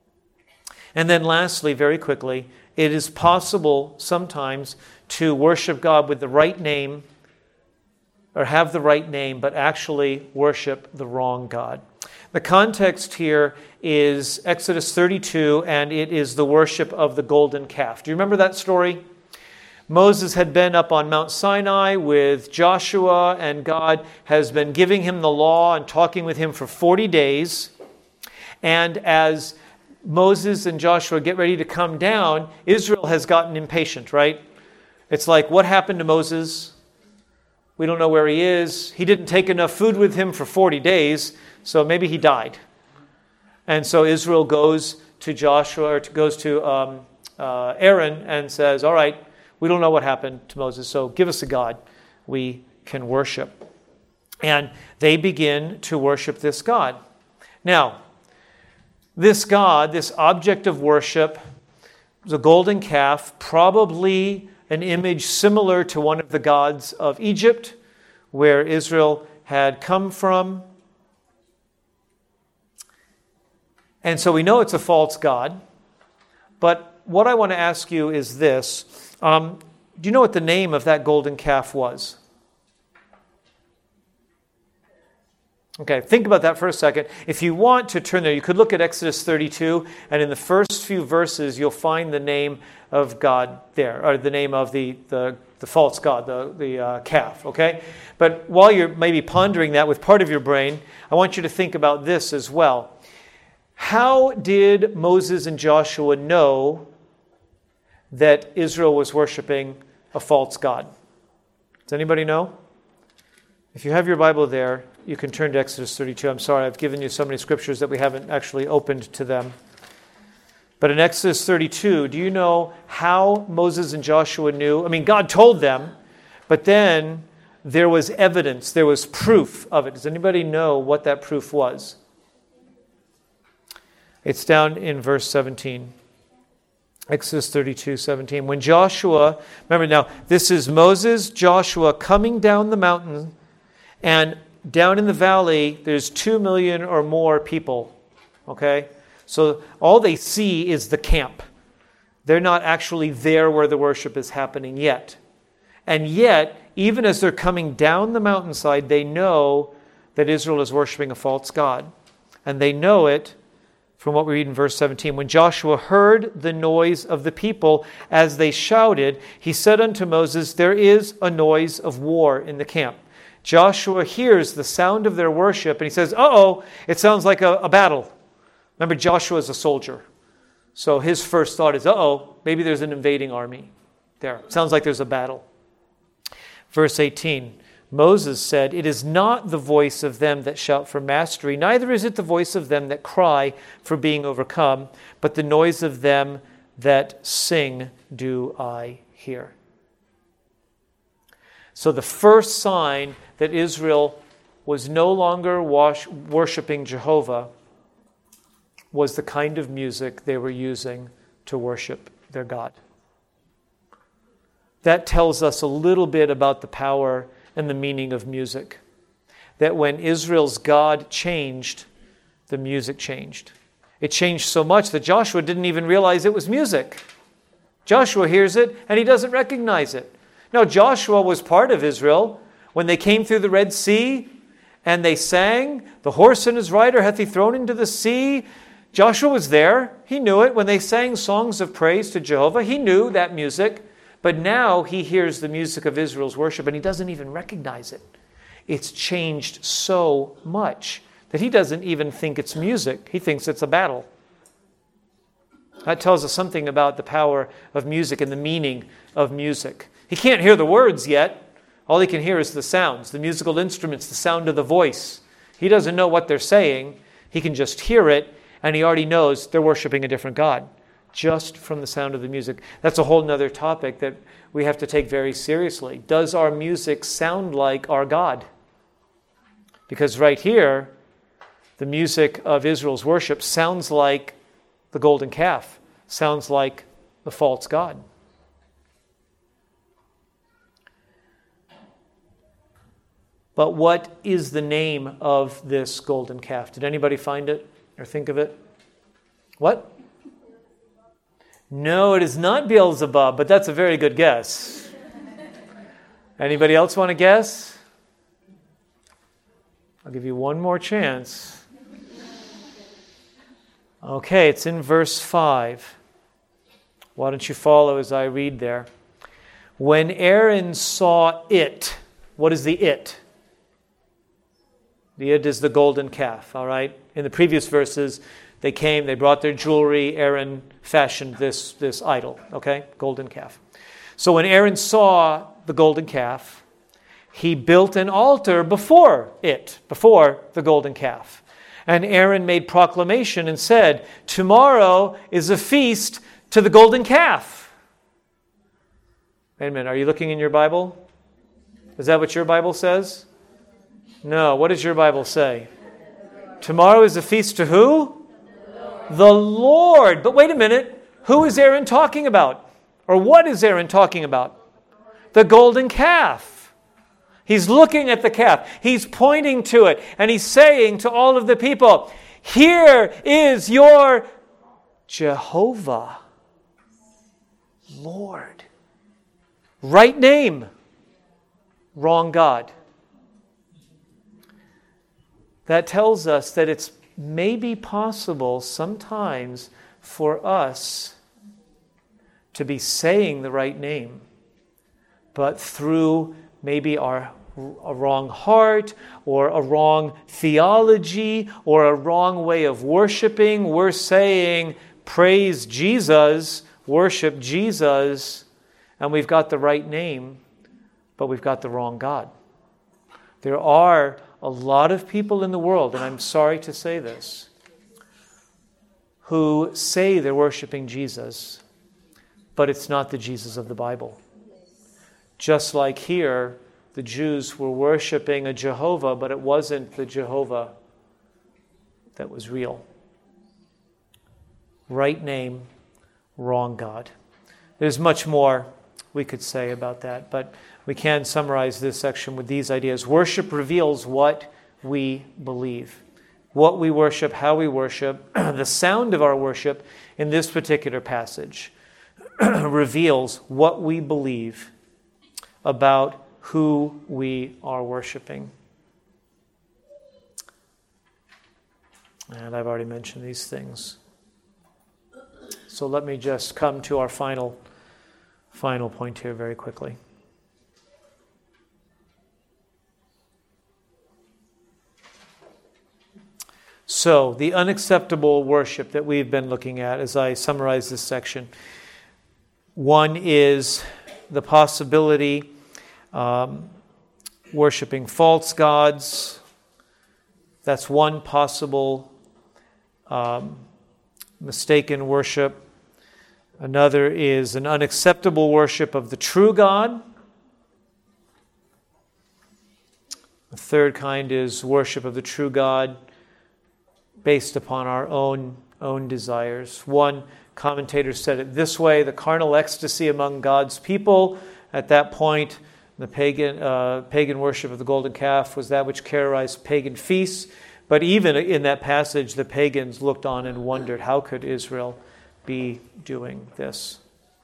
And then lastly, very quickly, it is possible sometimes to worship God with the right name or have the right name, but actually worship the wrong God. The context here is Exodus 32, and it is the worship of the golden calf. Do you remember that story? Moses had been up on Mount Sinai with Joshua, and God has been giving him the law and talking with him for 40 days. And as Moses and Joshua get ready to come down, Israel has gotten impatient, right? It's like, what happened to Moses? We don't know where he is. He didn't take enough food with him for 40 days, so maybe he died. And so Israel goes to Joshua, or goes to Aaron and says, all right, we don't know what happened to Moses, so give us a God we can worship. And they begin to worship this God. Now, this God, this object of worship, the golden calf, probably an image similar to one of the gods of Egypt, where Israel had come from. And so we know it's a false god. But what I want to ask you is this. Do you know what the name of that golden calf was? Okay, think about that for a second. If you want to turn there, you could look at Exodus 32, and in the first few verses, you'll find the name of God there, or the name of the false god, the calf, okay? But while you're maybe pondering that with part of your brain, I want you to think about this as well. How did Moses and Joshua know that Israel was worshiping a false god? Does anybody know? If you have your Bible there, you can turn to Exodus 32. I'm sorry, I've given you so many scriptures that we haven't actually opened to them. But in Exodus 32, do you know how Moses and Joshua knew? I mean, God told them, but then there was evidence, there was proof of it. Does anybody know what that proof was? It's down in verse 17. Exodus 32:17. When Joshua, remember now, this is Moses, Joshua coming down the mountain, and down in the valley, there's 2 million or more people, okay? So all they see is the camp. They're not actually there where the worship is happening yet. And yet, even as they're coming down the mountainside, they know that Israel is worshiping a false god. And they know it from what we read in verse 17. When Joshua heard the noise of the people as they shouted, he said unto Moses, there is a noise of war in the camp. Joshua hears the sound of their worship, and he says, uh-oh, it sounds like a battle. Remember, Joshua is a soldier. So his first thought is, uh-oh, maybe there's an invading army there. Sounds like there's a battle. Verse 18, Moses said, it is not the voice of them that shout for mastery, neither is it the voice of them that cry for being overcome, but the noise of them that sing do I hear. So the first sign that Israel was no longer worshiping Jehovah was the kind of music they were using to worship their God. That tells us a little bit about the power and the meaning of music. That when Israel's God changed, the music changed. It changed so much that Joshua didn't even realize it was music. Joshua hears it and he doesn't recognize it. Now, Joshua was part of Israel when they came through the Red Sea and they sang, the horse and his rider hath he thrown into the sea. Joshua was there. He knew it. When they sang songs of praise to Jehovah, he knew that music. But now he hears the music of Israel's worship and he doesn't even recognize it. It's changed so much that he doesn't even think it's music. He thinks it's a battle. That tells us something about the power of music and the meaning of music. He can't hear the words yet. All he can hear is the sounds, the musical instruments, the sound of the voice. He doesn't know what they're saying. He can just hear it, and he already knows they're worshiping a different God, just from the sound of the music. That's a whole other topic that we have to take very seriously. Does our music sound like our God? Because right here, the music of Israel's worship sounds like the golden calf, sounds like the false god. But what is the name of this golden calf? Did anybody find it or think of it? What? No, it is not Beelzebub, but that's a very good guess. Anybody else want to guess? I'll give you one more chance. Okay, it's in verse 5. Why don't you follow as I read there? When Aaron saw it, what is the it? The it is the golden calf, all right? In the previous verses, they came, they brought their jewelry, Aaron fashioned this idol, okay? Golden calf. So when Aaron saw the golden calf, he built an altar before the golden calf. And Aaron made proclamation and said, tomorrow is a feast to the golden calf. Wait a minute, are you looking in your Bible? Is that what your Bible says? No, what does your Bible say? Tomorrow is a feast to who? The Lord. But wait a minute, who is Aaron talking about? Or what is Aaron talking about? The golden calf. He's looking at the calf. He's pointing to it. And he's saying to all of the people, here is your Jehovah, Lord. Right name, wrong God. that tells us that it's maybe possible sometimes for us to be saying the right name, but through maybe a wrong heart or a wrong theology or a wrong way of worshiping, we're saying, praise Jesus, worship Jesus, and we've got the right name, but we've got the wrong God. There are a lot of people in the world, and I'm sorry to say this, who say they're worshiping Jesus, but it's not the Jesus of the Bible. Just like here, the Jews were worshiping a Jehovah, but it wasn't the Jehovah that was real. Right name, wrong God. There's much more we could say about that, but we can summarize this section with these ideas. Worship reveals what we believe, what we worship, how we worship. The sound of our worship in this particular passage reveals what we believe about who we are worshiping. And I've already mentioned these things. So let me just come to our final point here very quickly. So, the unacceptable worship that we've been looking at as I summarize this section. One is the possibility worshiping false gods. That's one possible mistaken worship. Another is an unacceptable worship of the true God. The third kind is worship of the true God based upon our own desires. One commentator said it this way: the carnal ecstasy among God's people at that point, the pagan worship of the golden calf, was that which characterized pagan feasts. But even in that passage, the pagans looked on and wondered, how could Israel be doing this?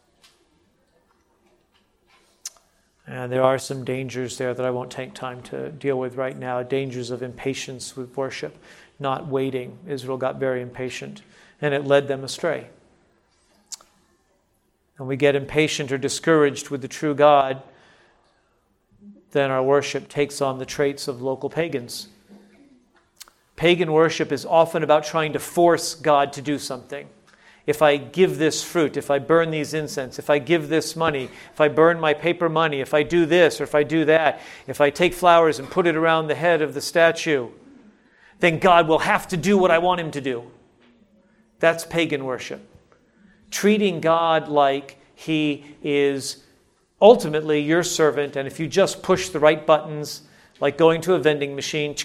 And there are some dangers there that I won't take time to deal with right now. Dangers of impatience with worship, not waiting. Israel got very impatient, and it led them astray. And we get impatient or discouraged with the true God, then our worship takes on the traits of local pagans. Pagan worship is often about trying to force God to do something. If I give this fruit, if I burn these incense, if I give this money, if I burn my paper money, if I do this or if I do that, if I take flowers and put it around the head of the statue, then God will have to do what I want him to do. That's pagan worship. Treating God like he is ultimately your servant, and if you just push the right buttons, like going to a vending machine,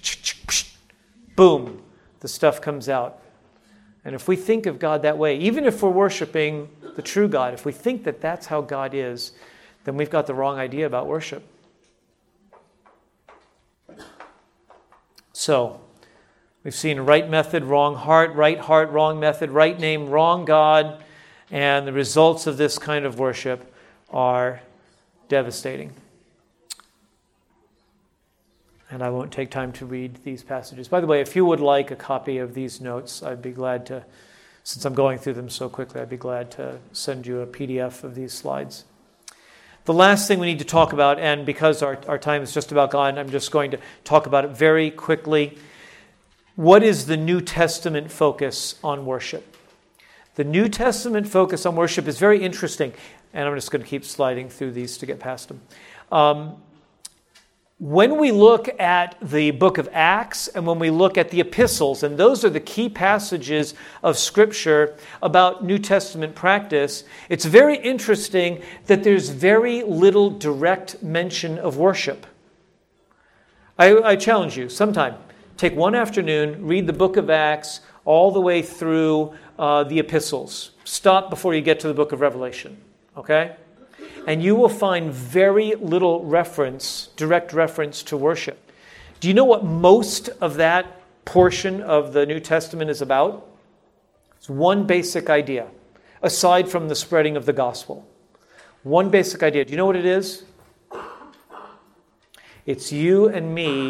boom, the stuff comes out. And if we think of God that way, even if we're worshiping the true God, if we think that that's how God is, then we've got the wrong idea about worship. So, we've seen right method, wrong heart, wrong method, right name, wrong God, and the results of this kind of worship are devastating. And I won't take time to read these passages. By the way, if you would like a copy of these notes, I'd be glad to, since I'm going through them so quickly, I'd be glad to send you a PDF of these slides. The last thing we need to talk about, and because our time is just about gone, I'm just going to talk about it very quickly. What is the New Testament focus on worship? The New Testament focus on worship is very interesting, and I'm just going to keep sliding through these to get past them. When we look at the book of Acts and when we look at the epistles, and those are the key passages of Scripture about New Testament practice, it's very interesting that there's very little direct mention of worship. I challenge you, sometime, take one afternoon, read the book of Acts all the way through the epistles. Stop before you get to the book of Revelation, okay? And you will find very little direct reference to worship. Do you know what most of that portion of the New Testament is about? It's one basic idea, aside from the spreading of the gospel. One basic idea. Do you know what it is? It's you and me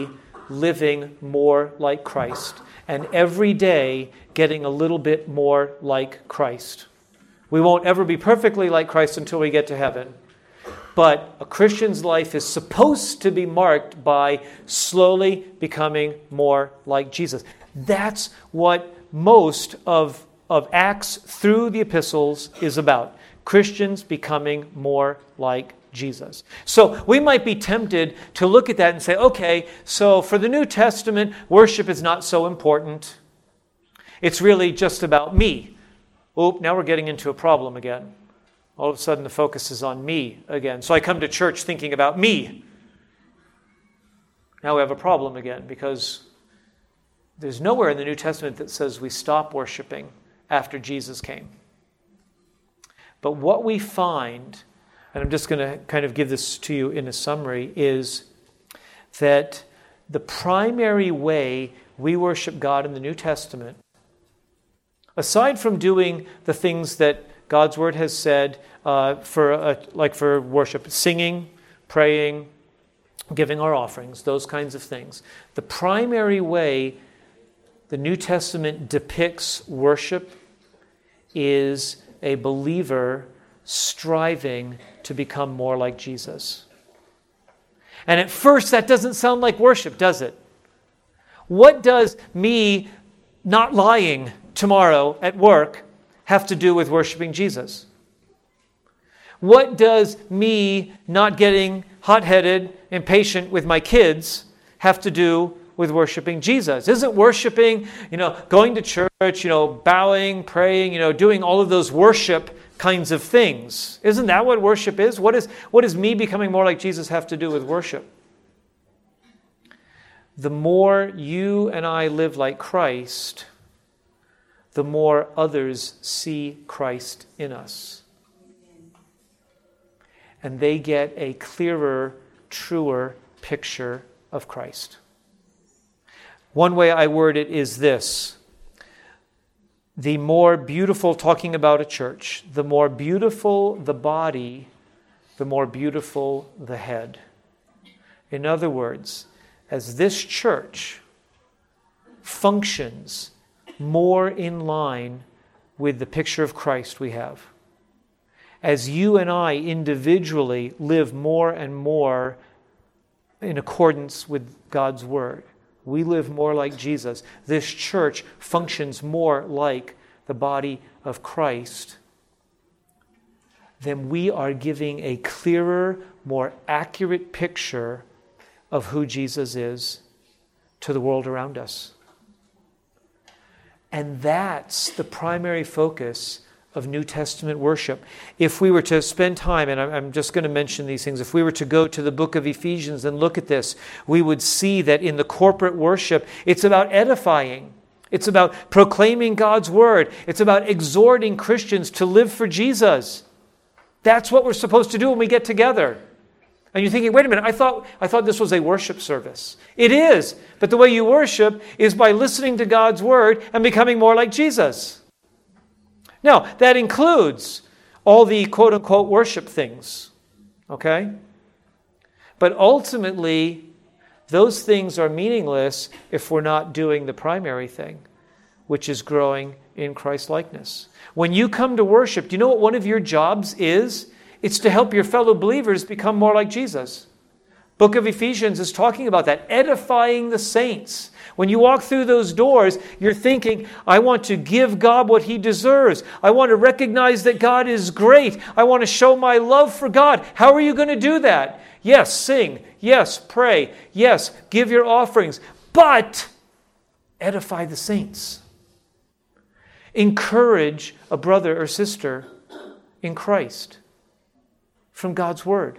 living more like Christ, and every day getting a little bit more like Christ. We won't ever be perfectly like Christ until we get to heaven. But a Christian's life is supposed to be marked by slowly becoming more like Jesus. That's what most of Acts through the epistles is about. Christians becoming more like Jesus. So we might be tempted to look at that and say, okay, so for the New Testament, worship is not so important. It's really just about me. Oop, now we're getting into a problem again. All of a sudden the focus is on me again. So I come to church thinking about me. Now we have a problem again because there's nowhere in the New Testament that says we stop worshiping after Jesus came. But what we find, and I'm just going to kind of give this to you in a summary, is that the primary way we worship God in the New Testament, aside from doing the things that God's Word has said for worship, singing, praying, giving our offerings, those kinds of things, the primary way the New Testament depicts worship is a believer striving to become more like Jesus. And at first, that doesn't sound like worship, does it? What does me not lying tomorrow at work have to do with worshiping Jesus? What does me not getting hot-headed, impatient with my kids have to do with worshiping Jesus? Isn't worshiping, going to church, bowing, praying, doing all of those worship kinds of things? Isn't that what worship is? What does me becoming more like Jesus have to do with worship? The more you and I live like Christ, the more others see Christ in us. And they get a clearer, truer picture of Christ. One way I word it is this: the more beautiful, talking about a church, the more beautiful the body, the more beautiful the head. In other words, as this church functions more in line with the picture of Christ we have, as you and I individually live more and more in accordance with God's Word, we live more like Jesus. This church functions more like the body of Christ. Then we are giving a clearer, more accurate picture of who Jesus is to the world around us. And that's the primary focus of New Testament worship. If we were to spend time, and I'm just going to mention these things, if we were to go to the book of Ephesians and look at this, we would see that in the corporate worship, it's about edifying. It's about proclaiming God's Word. It's about exhorting Christians to live for Jesus. That's what we're supposed to do when we get together. And you're thinking, wait a minute, I thought this was a worship service. It is, but the way you worship is by listening to God's Word and becoming more like Jesus. Now, that includes all the quote-unquote worship things, okay? But ultimately, those things are meaningless if we're not doing the primary thing, which is growing in Christ-likeness. When you come to worship, do you know what one of your jobs is? It's to help your fellow believers become more like Jesus. Book of Ephesians is talking about that, edifying the saints. When you walk through those doors, you're thinking, I want to give God what He deserves. I want to recognize that God is great. I want to show my love for God. How are you going to do that? Yes, sing. Yes, pray. Yes, give your offerings. But edify the saints. Encourage a brother or sister in Christ from God's Word.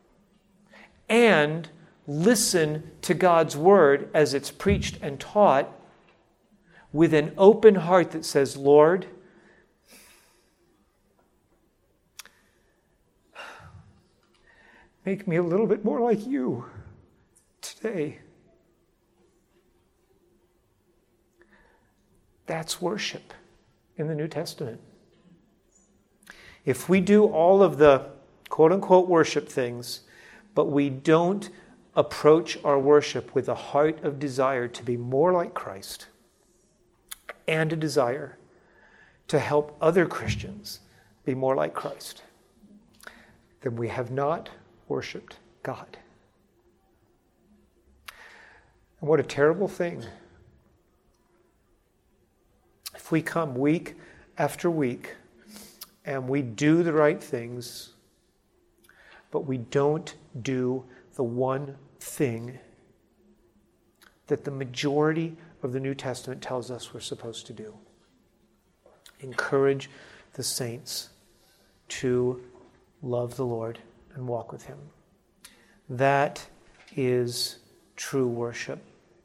And listen to God's Word as it's preached and taught with an open heart that says, Lord, make me a little bit more like you today. That's worship in the New Testament. If we do all of the quote-unquote worship things, but we don't approach our worship with a heart of desire to be more like Christ and a desire to help other Christians be more like Christ, then we have not worshiped God. And what a terrible thing if we come week after week and we do the right things, but we don't do the one thing that the majority of the New Testament tells us we're supposed to do. Encourage the saints to love the Lord and walk with Him. That is true worship.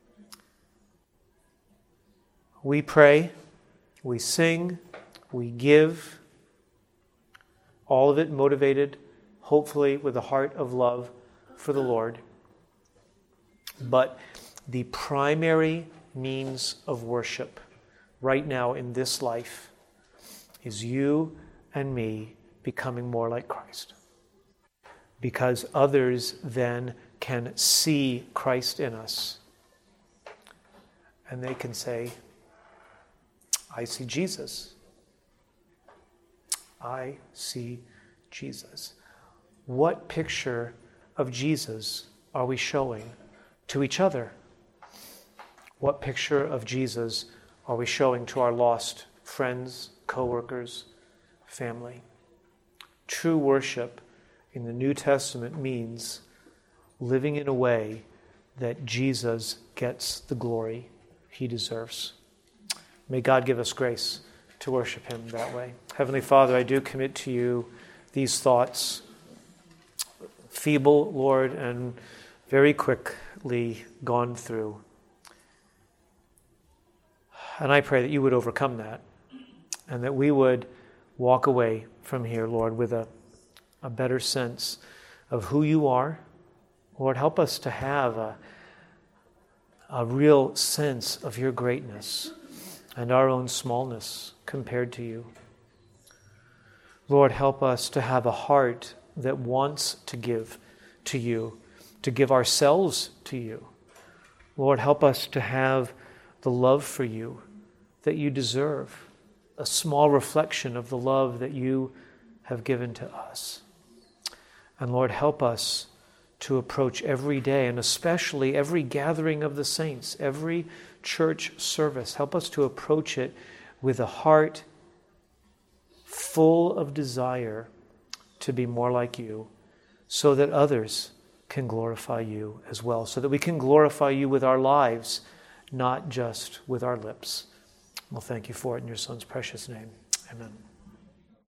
We pray, we sing, we give, all of it motivated, hopefully, with a heart of love for the Lord. But the primary means of worship right now in this life is you and me becoming more like Christ. Because others then can see Christ in us. And they can say, I see Jesus. I see Jesus. What picture of Jesus are we showing to each other? What picture of Jesus are we showing to our lost friends, co-workers, family? True worship in the New Testament means living in a way that Jesus gets the glory He deserves. May God give us grace to worship Him that way. Heavenly Father, I do commit to You these thoughts, feeble, Lord, and very quickly gone through. And I pray that You would overcome that, and that we would walk away from here, Lord, with a better sense of who You are. Lord, help us to have a real sense of Your greatness and our own smallness compared to You. Lord, help us to have a heart that wants to give to You, to give ourselves to You. Lord, help us to have the love for You that You deserve, a small reflection of the love that You have given to us. And Lord, help us to approach every day, and especially every gathering of the saints, every church service. Help us to approach it with a heart full of desire to be more like You, so that others can glorify You as well, so that we can glorify You with our lives, not just with our lips. Well, thank You for it in Your Son's precious name. Amen.